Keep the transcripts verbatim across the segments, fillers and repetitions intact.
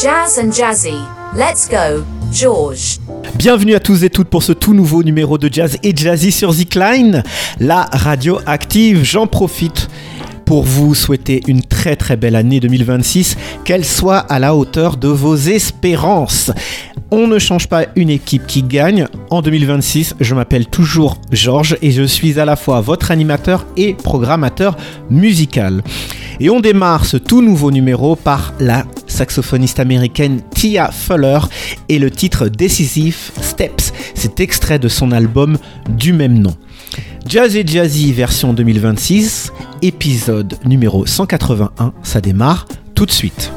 Jazz and Jazzy. Let's go, George. Bienvenue à tous et toutes pour ce tout nouveau numéro de Jazz et Jazzy sur Zikline, la radio active. J'en profite pour vous souhaiter une très très belle année deux mille vingt-six, qu'elle soit à la hauteur de vos espérances. On ne change pas une équipe qui gagne. En deux mille vingt-six, je m'appelle toujours Georges et je suis à la fois votre animateur et programmateur musical. Et on démarre ce tout nouveau numéro par la saxophoniste américaine Tia Fuller et le titre Decisive Steps. C'est extrait de son album du même nom. Jazz et Jazzy version deux mille vingt-six, épisode numéro cent quatre-vingt-un, ça démarre tout de suite.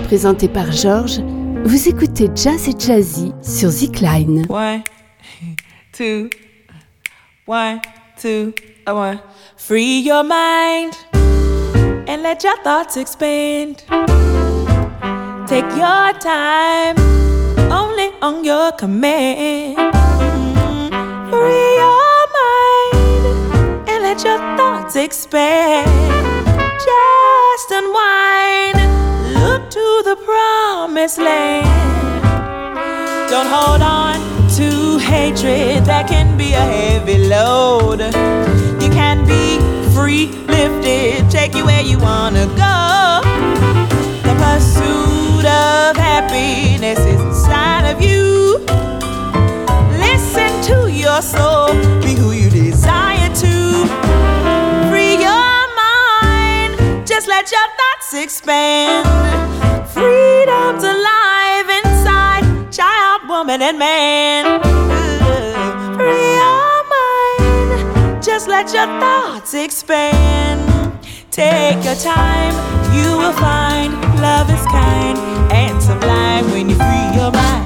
présenté par Georges. Vous écoutez Jazz et Jazzy sur Zikline. One, two, one, two, one. Free your mind and let your thoughts expand. Take your time, only on your command. Mm-hmm. Free your mind and let your thoughts expand. Just unwind, look to the promised land. Don't hold on to hatred, that can be a heavy load. You can be free, lifted, take you where you wanna go. The pursuit of happiness is inside of you. Listen to your soul, be who you desire to. Free your mind, just let your thoughts expand. Freedom's alive inside child, woman, and man. Free your mind, just let your thoughts expand. Take your time, you will find love is kind and sublime when you free your mind.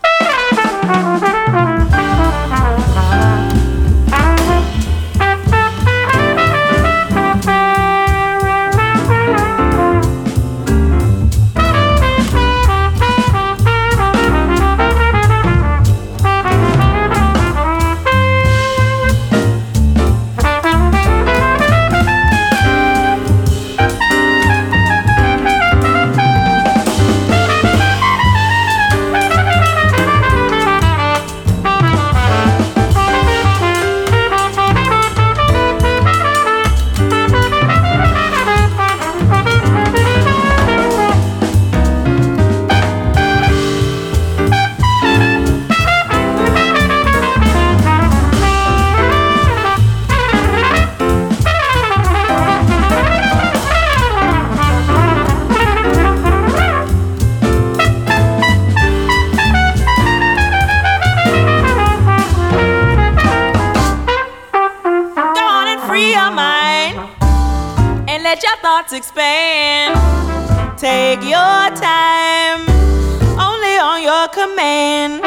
Expand. Take your time, only on your command.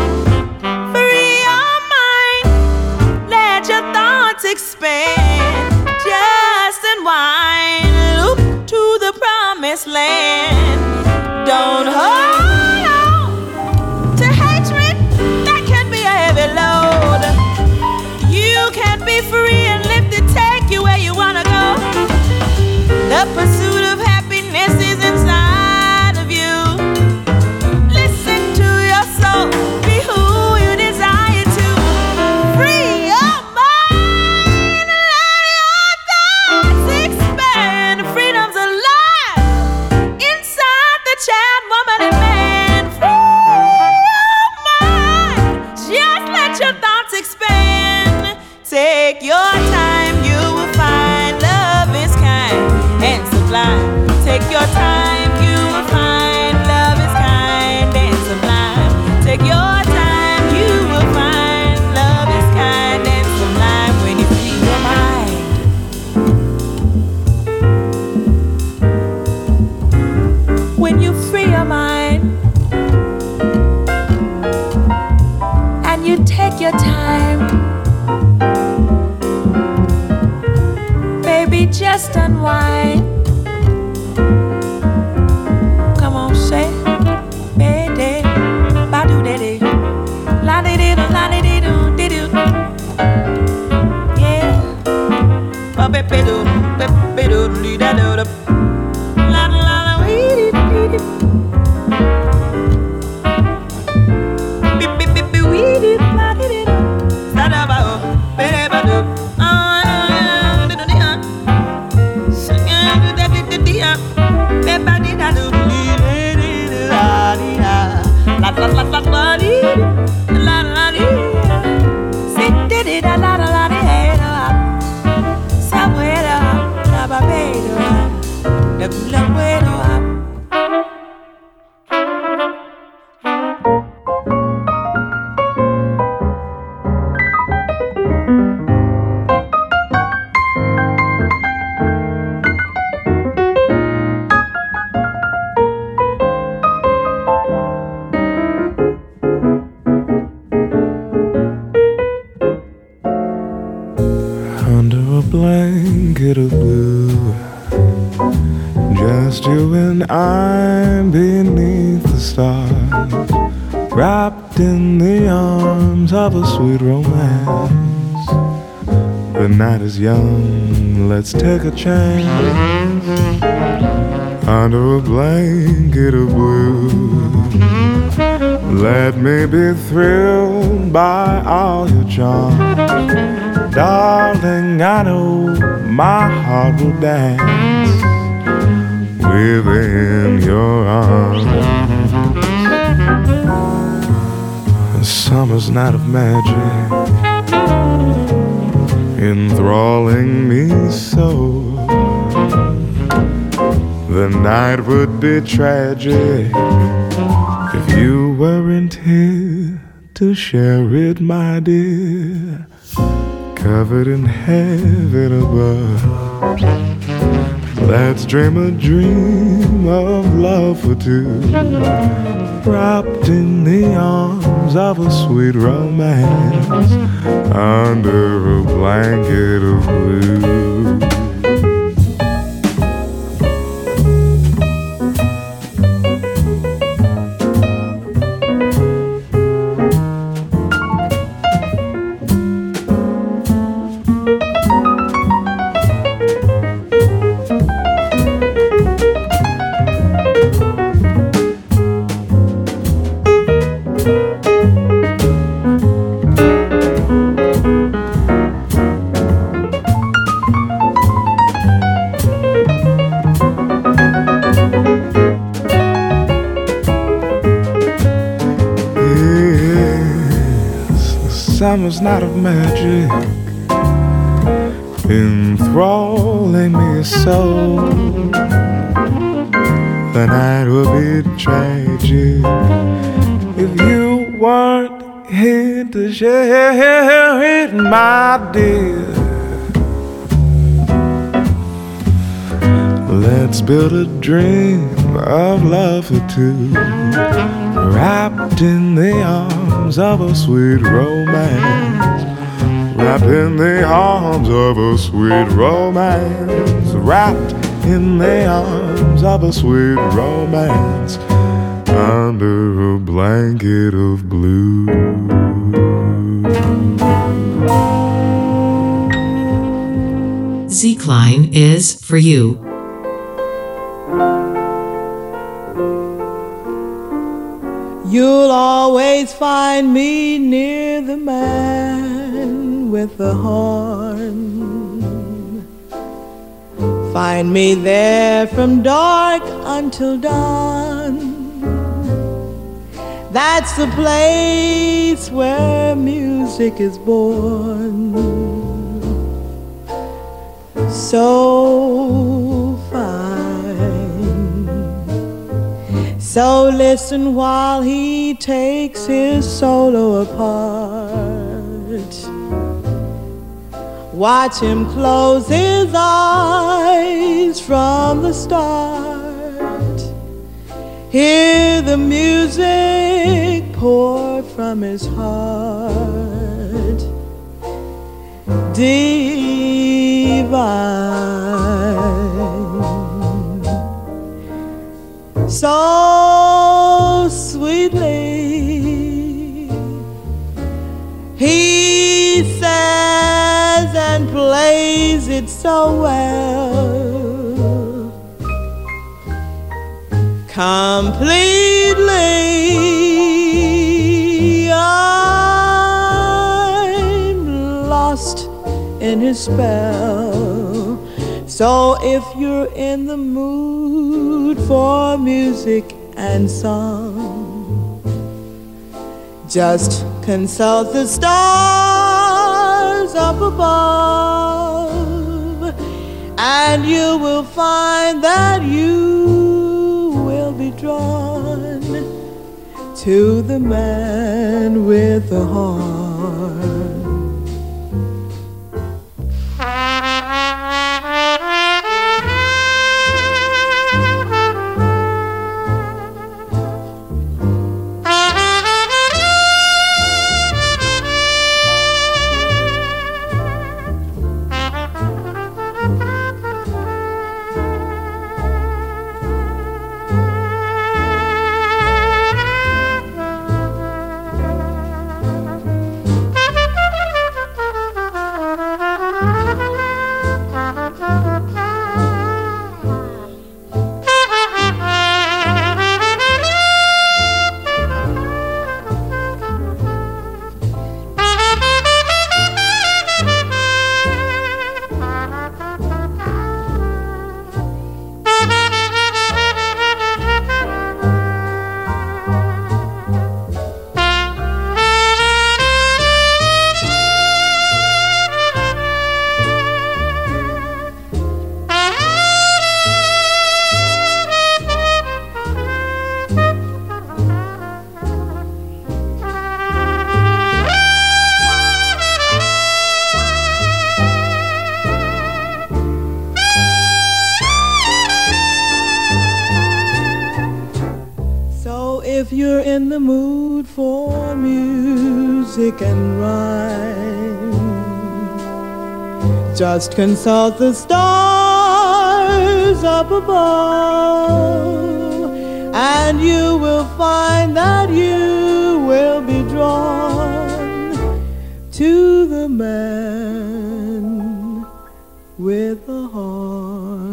Free your mind, let your thoughts expand. Just unwind, look to the promised land. Don't hold on to hatred, that can be a heavy load. You can be free and lifted, take you where you wanna go. The pursuit of happiness is inside of you. Listen to your soul, be who you desire to. Free your mind, let your thoughts expand. Freedom's alive inside the child, woman, and man. Free your mind, just let your thoughts expand. Take your time, you will find love is kind and sublime. Take your time, you will find love is kind and sublime. Take your time, you will find love is kind and sublime when you free your mind. When you free your mind and you take your time, baby, just unwind. Come on, say, baby, ba do de de, la de de do, la de de do, de do. Yeah, ba be be do, be be do, li da do da, la la la, wee dee dee dee. Be be be be wee dee, la de de do, sa da ba oh, be ba do. Singing you and I beneath the stars, wrapped in the arms of a sweet romance. The night is young, let's take a chance under a blanket of blue. Let me be thrilled by all your charms. Darling, I know my heart will dance within your arms. A summer's night of magic, enthralling me so. The night would be tragic if you weren't here to share it, my dear. Covered in heaven above, let's dream a dream of love for two, wrapped in the arms of a sweet romance, under a blanket of blue. Summer's night of magic, enthralling me so. The night would be tragic if you weren't here to share it, my dear. Let's build a dream of love for two, wrapped in the arms of a sweet romance, wrapped in the arms of a sweet romance, wrapped in the arms of a sweet romance, under a blanket of blue. Z-Klein is for you. You'll always find me near the man with the horn. Find me there from dark until dawn. That's the place where music is born. So fine. So listen while he takes his solo apart. Watch him close his eyes from the start. Hear the music pour from his heart. Divine. So sweetly he says and plays it so well, completely. I'm lost in his spell. So if you're in the mood for music and song, just consult the stars up above, and you will find that you will be drawn to the man with the horn. if you're in the mood for music and rhyme, just consult the stars up above, and you will find that you will be drawn to the man with the horn.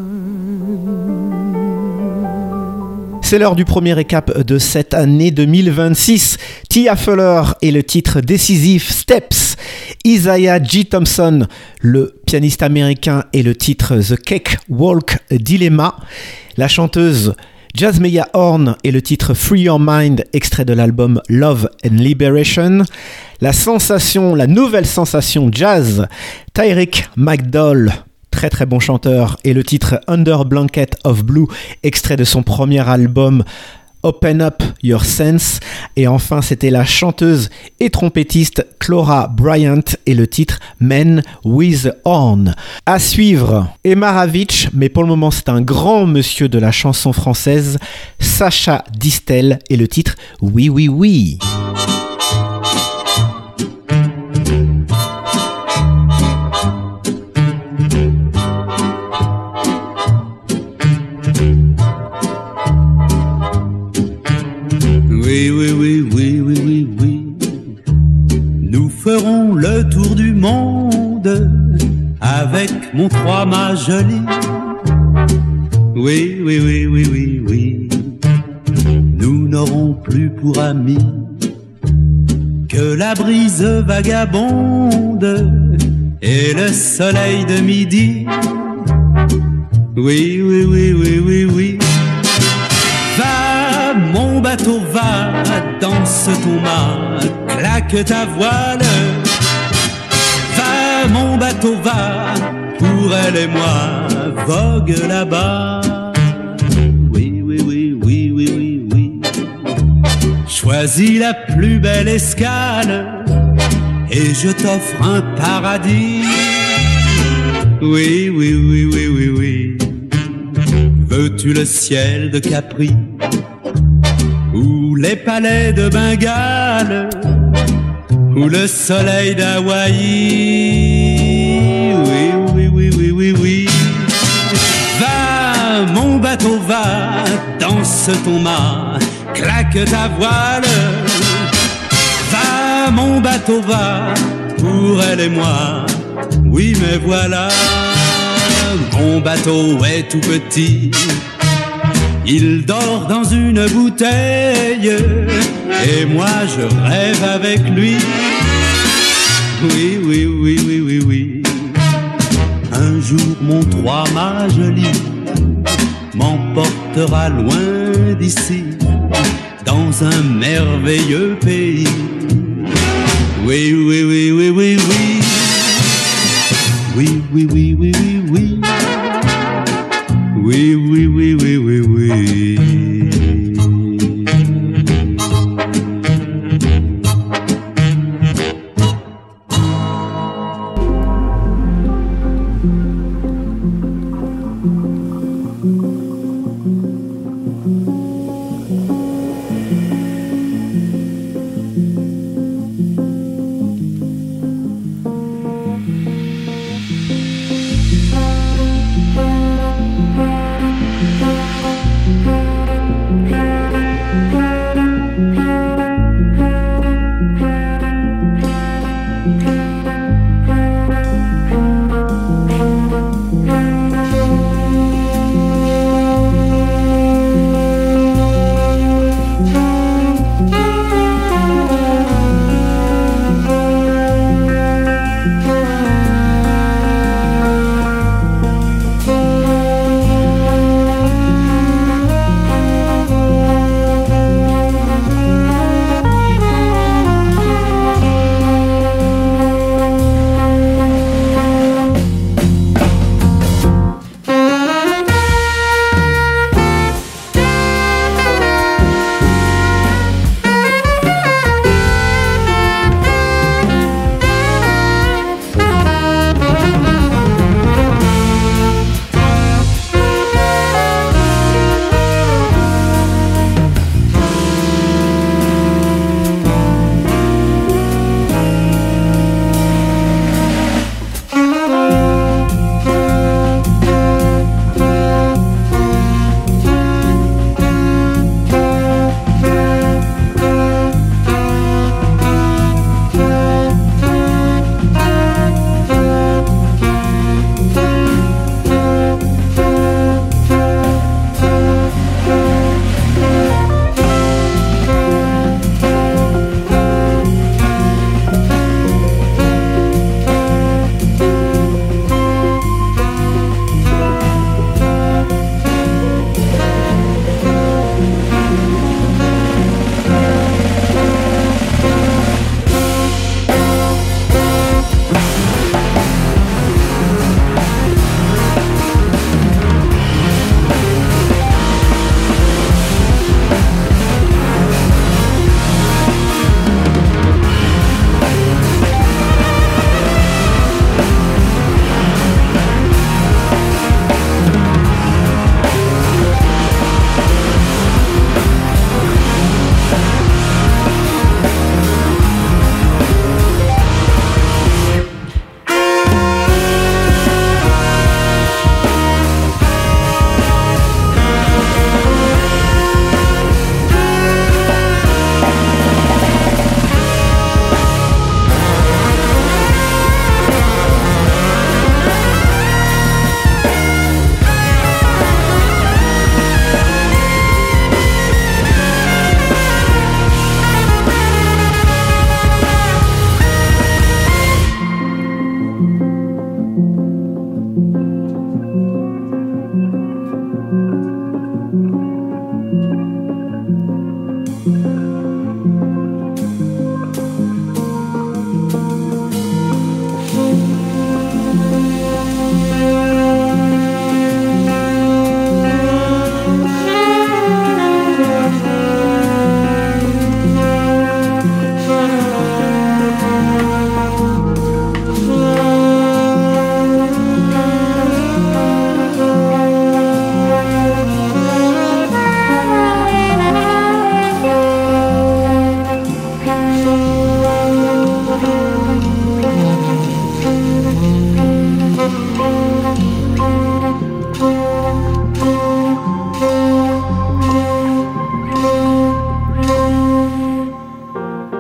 C'est l'heure du premier récap de cette année deux mille vingt-six. Tia Fuller et le titre décisif Steps. Isaiah G. Thompson, le pianiste américain, et le titre The Cake Walk Dilemma. La chanteuse Jazzmeya Horn et le titre Free Your Mind, extrait de l'album Love and Liberation. La sensation, la nouvelle sensation jazz, Tyrick McDowell, très très bon chanteur, et le titre Under Blanket of Blue, extrait de son premier album Open Up Your Sense. Et enfin, c'était la chanteuse et trompettiste Clora Bryant et le titre Men with Horn. À suivre, Emma Ravitch, mais pour le moment c'est un grand monsieur de la chanson française, Sacha Distel et le titre Oui Oui Oui. Oui, oui, oui, oui, oui, oui, oui. Nous ferons le tour du monde avec mon trois-mâts joli. Oui, oui, oui, oui, oui, oui. Nous n'aurons plus pour amis que la brise vagabonde et le soleil de midi. Oui, oui, oui, oui, oui, oui. Va, mon bateau, va, danse ton mât, claque ta voile. Va, mon bateau, va, pour elle et moi, vogue là-bas. Oui, oui, oui, oui, oui, oui, oui. Choisis la plus belle escale et je t'offre un paradis. Oui, oui, oui, oui, oui, oui. Veux-tu le ciel de Capri ou les palais de Bengale ou le soleil d'Hawaï? Oui, oui, oui, oui, oui, oui. Va, mon bateau, va, danse ton mât, claque ta voile. Va, mon bateau, va, pour elle et moi. Oui, mais voilà, mon bateau est tout petit. Il dort dans une bouteille et moi je rêve avec lui. Oui, oui, oui, oui, oui, oui. Un jour mon trois-mâts joli m'emportera loin d'ici, dans un merveilleux pays. Oui, oui, oui, oui, oui, oui. Oui, oui, oui, oui, oui, oui. Oui, oui, oui, oui, oui, oui.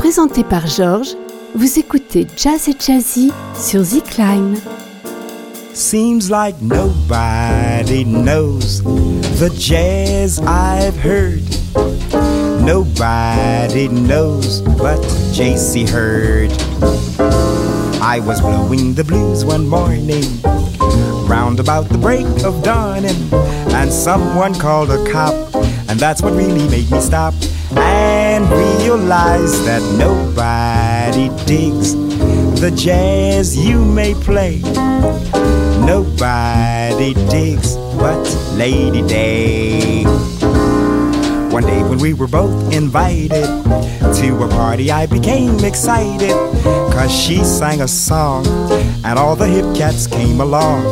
présenté par Georges. Vous écoutez Jazz et Jazzy sur Zikline. Seems like nobody knows the jazz I've heard. Nobody knows but J C heard. I was blowing the blues one morning, round about the break of dawning, and someone called a cop, and that's what really made me stop and realize that nobody digs the jazz you may play. Nobody digs but Lady Day. One day when we were both invited to a party, I became excited, cause she sang a song and all the hip cats came along.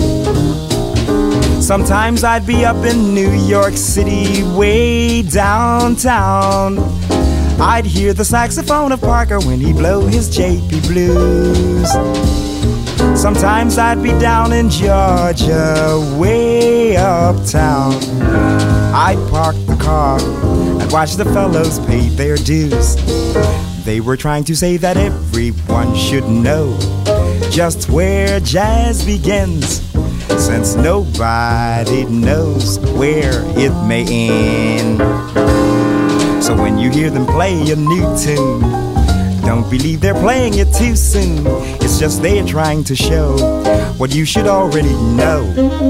Sometimes I'd be up in New York City, way downtown. I'd hear the saxophone of Parker when he'd blow his J P blues. Sometimes I'd be down in Georgia, way uptown. I'd park the car and watch the fellows pay their dues. They were trying to say that everyone should know just where jazz begins, since nobody knows where it may end. So when you hear them play a new tune, don't believe they're playing it too soon. It's just they're trying to show what you should already know.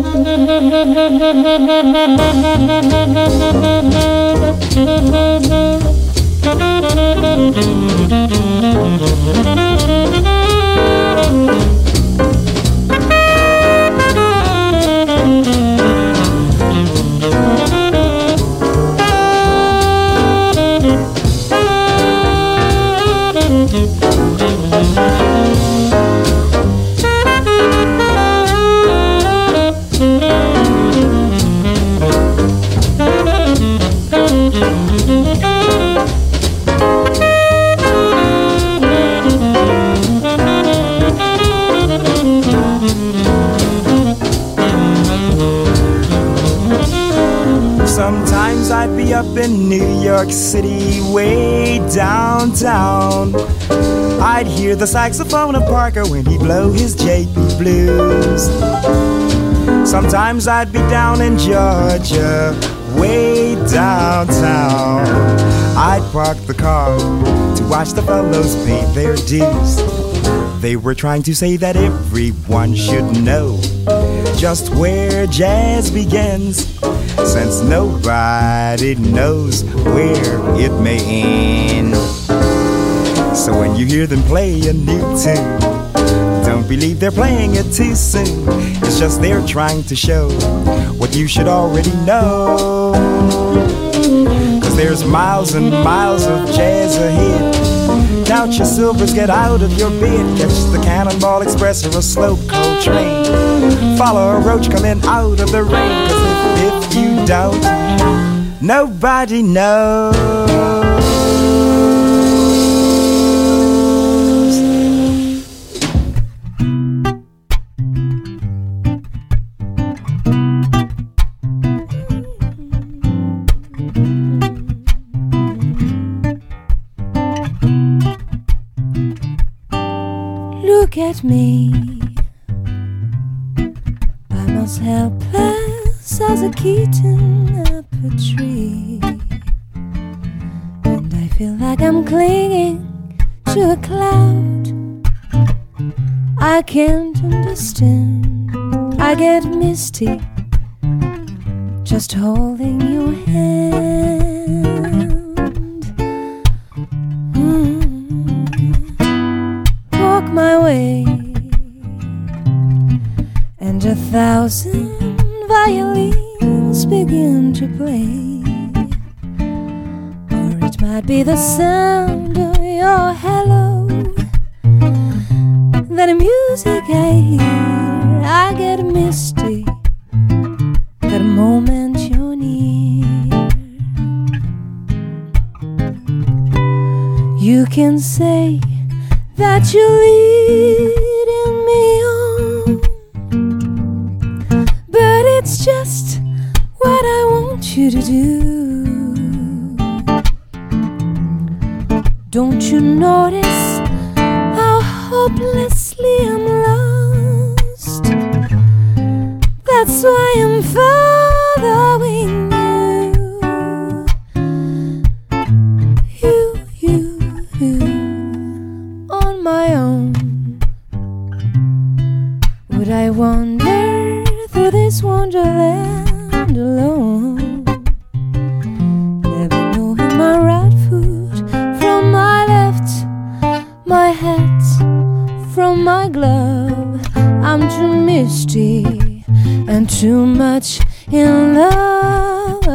Sometimes I'd be up in New York City, way downtown. I'd hear the saxophone of Parker when he'd blow his J P blues. Sometimes I'd be down in Georgia, way downtown. I'd park the car to watch the fellows pay their dues. They were trying to say that everyone should know just where jazz begins, since nobody knows where it may end. So when you hear them play a new tune, don't believe they're playing it too soon. It's just they're trying to show what you should already know. Cause there's miles and miles of jazz ahead. Count your silvers, get out of your bed. Catch the Cannonball Express or a slow coal train. Follow a roach coming out of the rain. Cause if, if you don't, nobody knows. Look at me, I'm as helpless as a kitten up a tree, and I feel like I'm clinging to a cloud. I can't understand, I get misty just holding your hand. mm. Walk my way, and a thousand violins begin to play, or it might be the sound of your hello, that music I hear. I get misty that moment you're near. You can say that you're leading me on, but it's just what I want you to do. Don't you notice how hopelessly I'm lost? That's why I'm following you, you, you, you, on my own. Would I wander through this wonderland alone? Never knowing my right foot from my left, my hat from my glove. I'm too misty and too much in love.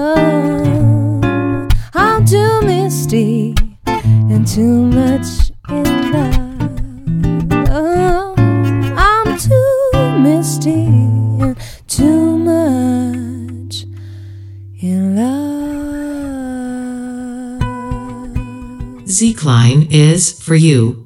I'm too misty and too much in love. Oh, I'm too misty and too much in love. Z-Klein is for you.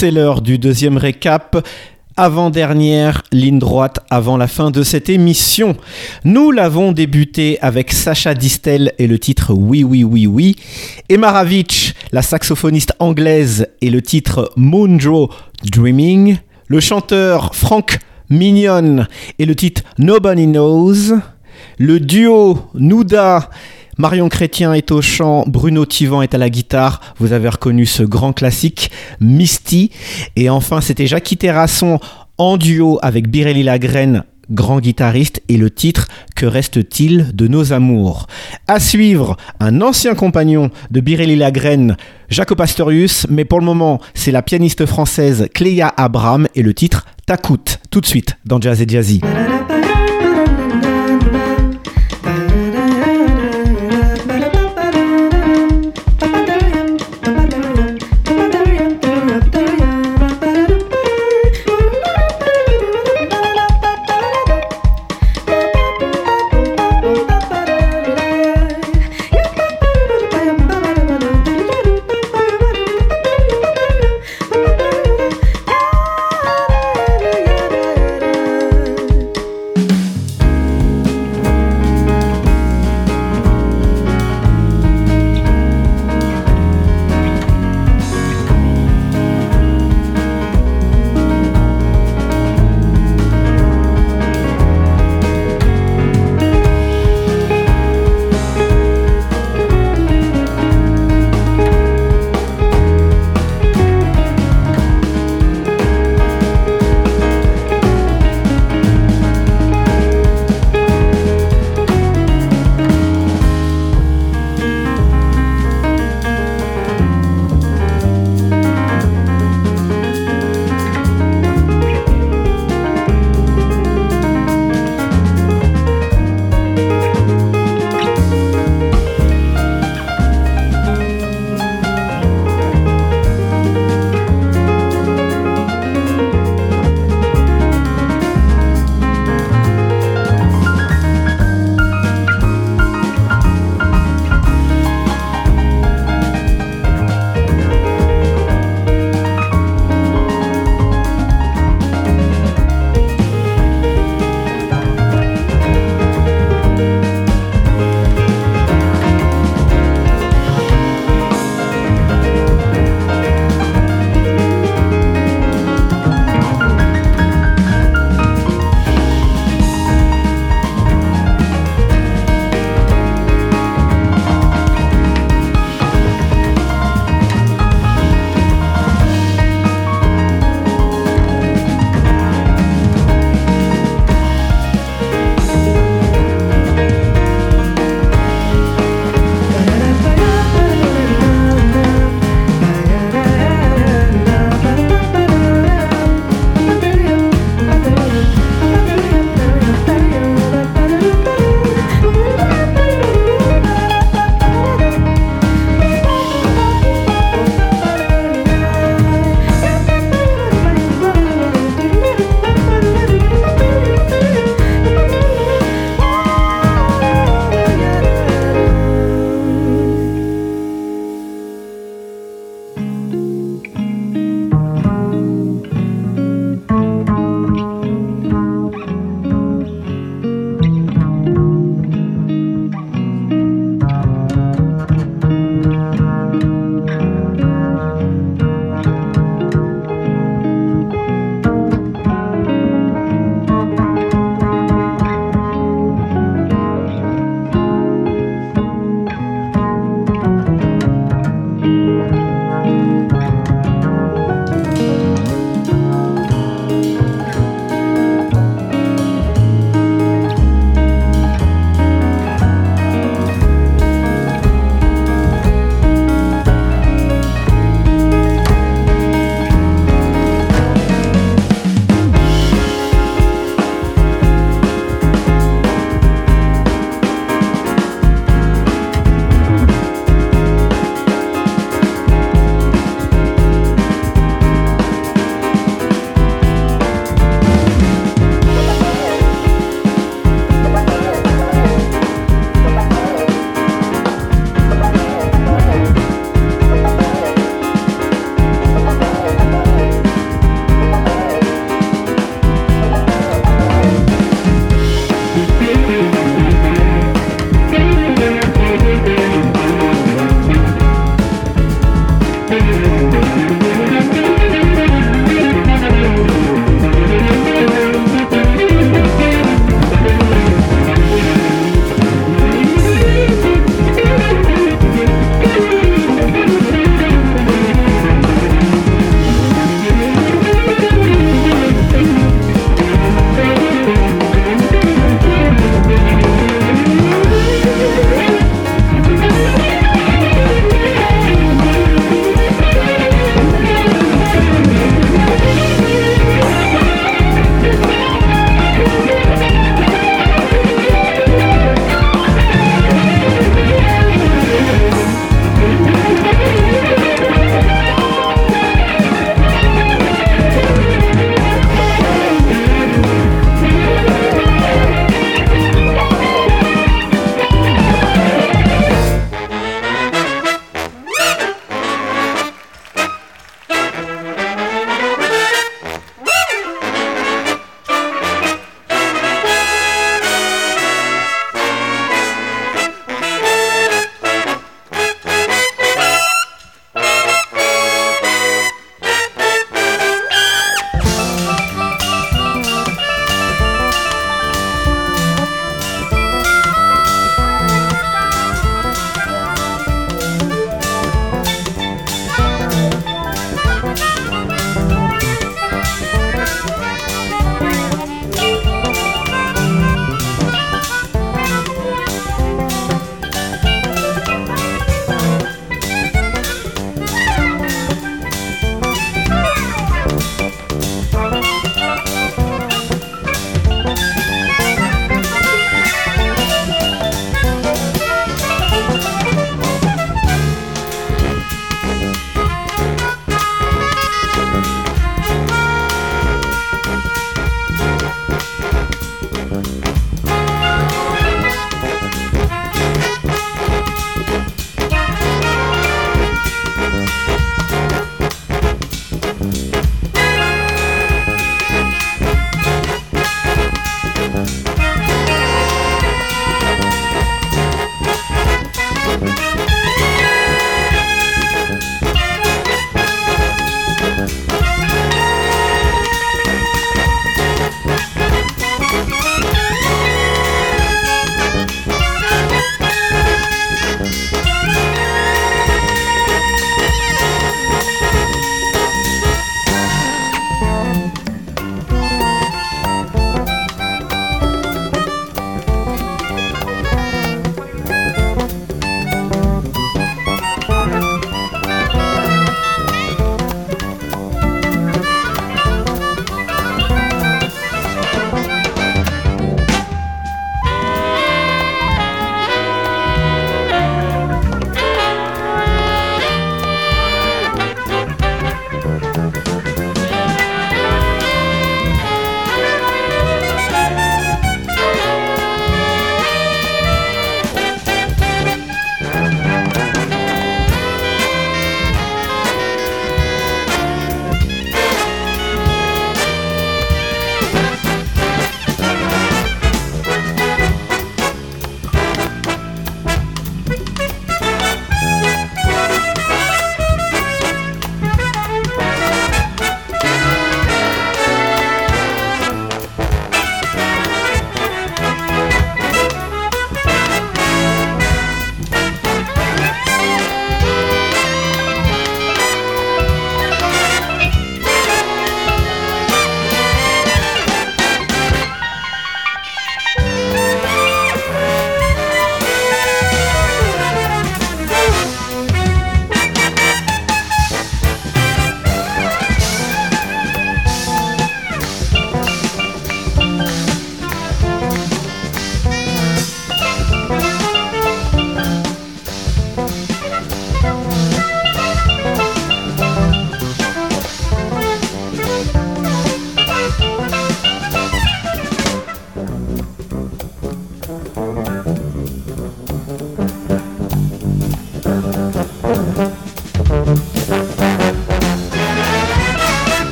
C'est l'heure du deuxième récap. Avant-dernière ligne droite avant la fin de cette émission. Nous l'avons débuté avec Sacha Distel et le titre Oui, oui, oui, oui. Emma Ravitch, la saxophoniste anglaise, et le titre Moonjo Dreaming. Le chanteur Frank Mignon et le titre Nobody Knows. Le duo Nouda, Marion Chrétien est au chant, Bruno Tivan est à la guitare. Vous avez reconnu ce grand classique, Misty. Et enfin, c'était Jackie Terrasson en duo avec Birelli Lagrène, grand guitariste, et le titre Que reste-t-il de nos amours. À suivre, un ancien compagnon de Birelli Lagrène, Jaco Pastorius, mais pour le moment, c'est la pianiste française Cléa Abraham et le titre T'acoute. Tout de suite dans Jazz et Jazzy.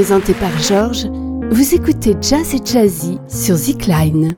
présenté par Georges. Vous écoutez Jazz et Jazzy sur Zikline.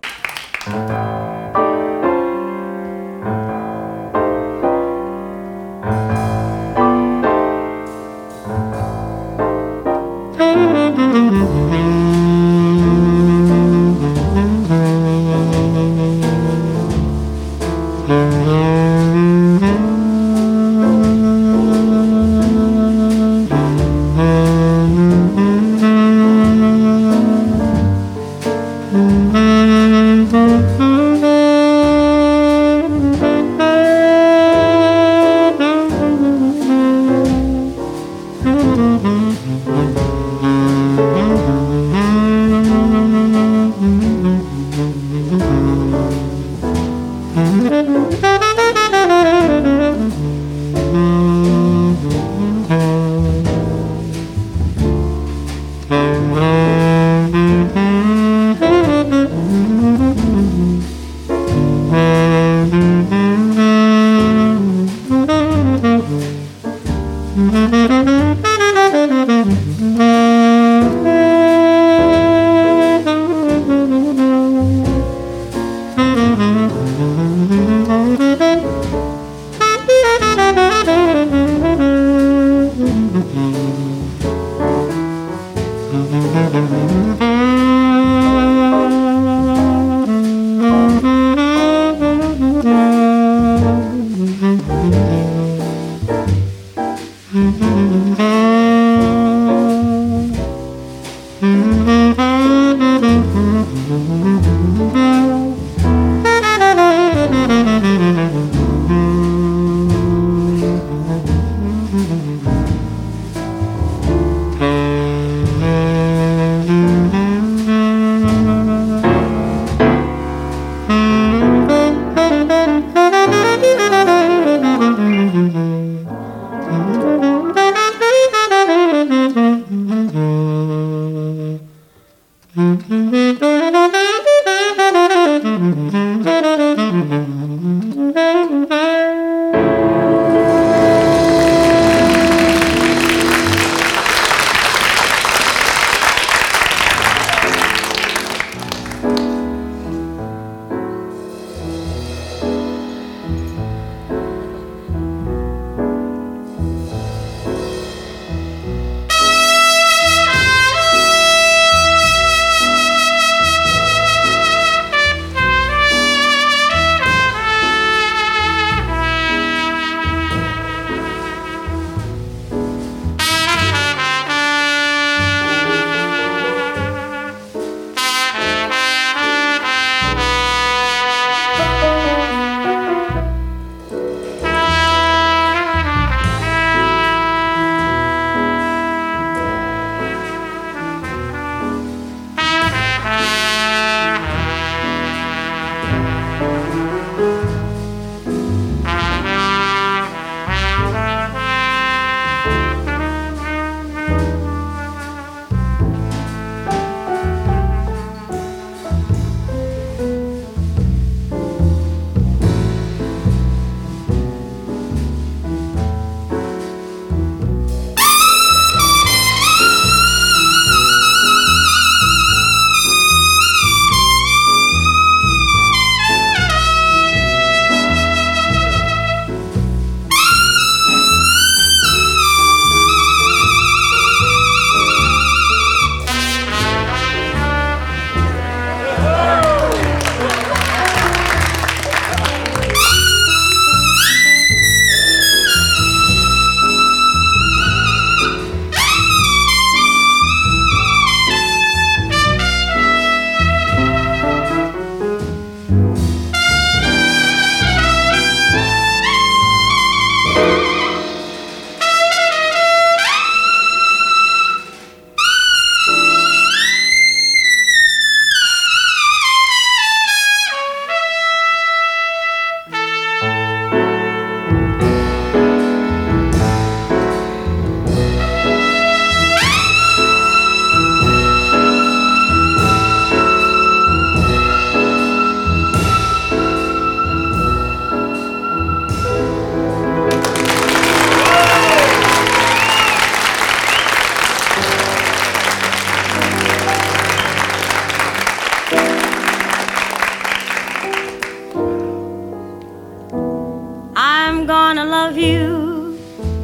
love you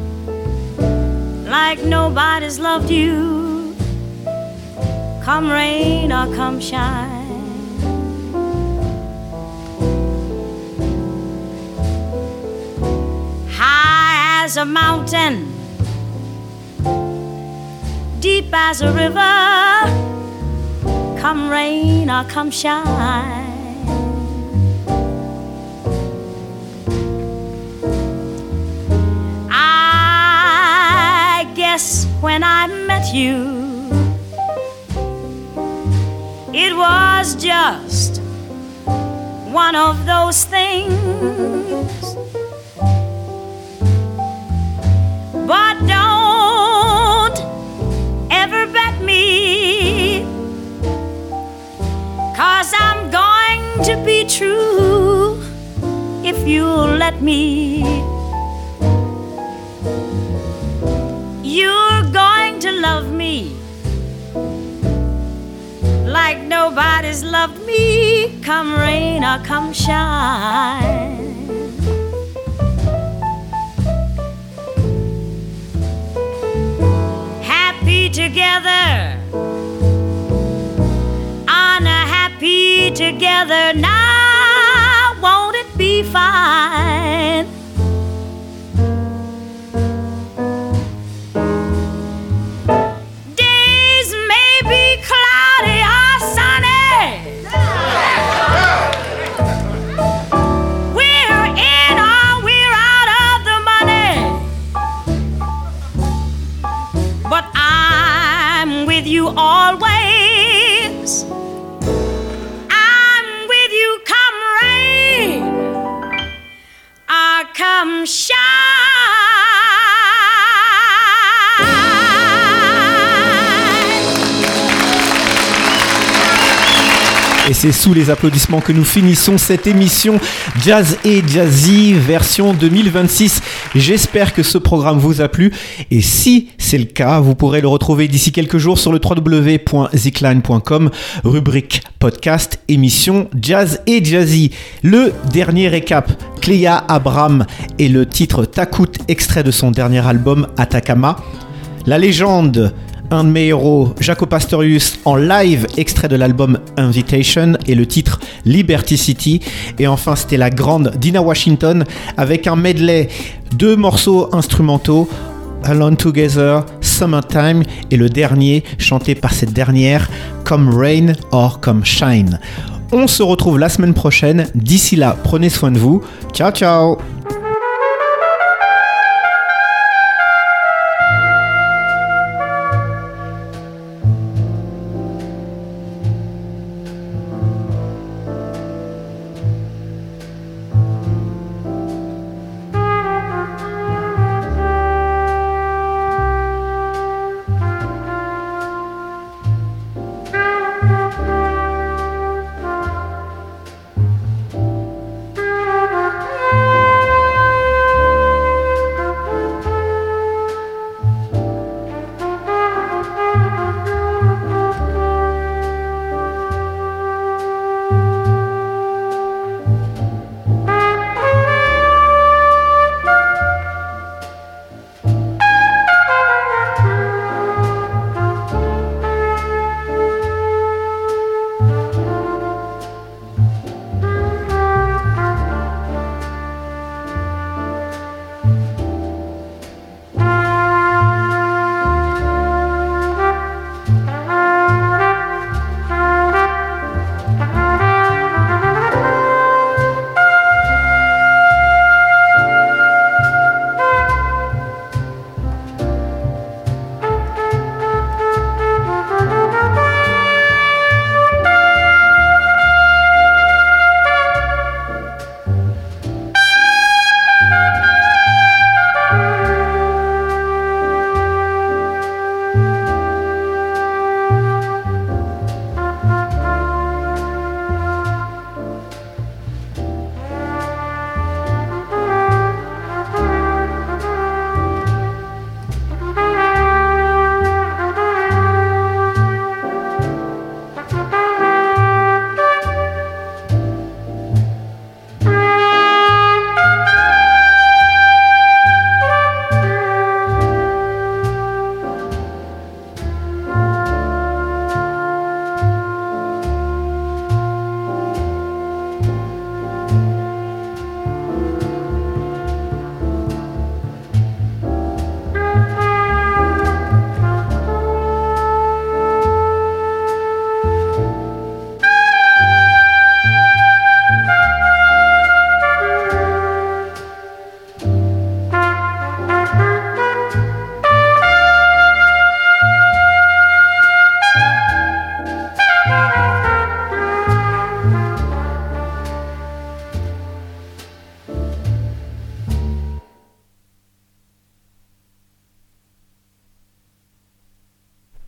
like nobody's loved you, come rain or come shine. High as a mountain, deep as a river, come rain or come shine. I guess when I met you, it was just one of those things. But don't ever bet me, 'cause I'm going to be true if you'll let me. You're going to love me like nobody's loved me, come rain or come shine. Happy together, unhappy together, now won't it be fine? Days may be cloudy or sunny, we're in or we're out of the money, but I'm with you always. I'm with you come rain or come shine. Et c'est sous les applaudissements que nous finissons cette émission Jazz et Jazzy version deux mille vingt-six. J'espère que ce programme vous a plu. Et si c'est le cas, vous pourrez le retrouver d'ici quelques jours sur le w w w point zikline point com, rubrique podcast, émission Jazz et Jazzy. Le dernier récap, Cléa Abraham et le titre Takut, extrait de son dernier album Atacama. La légende, un de mes héros, Jaco Pastorius, en live, extrait de l'album Invitation et le titre Liberty City. Et enfin, c'était la grande Dinah Washington avec un medley, deux morceaux instrumentaux, Alone Together, Summertime et le dernier, chanté par cette dernière, Come Rain or Come Shine. On se retrouve la semaine prochaine. D'ici là, prenez soin de vous. Ciao, ciao!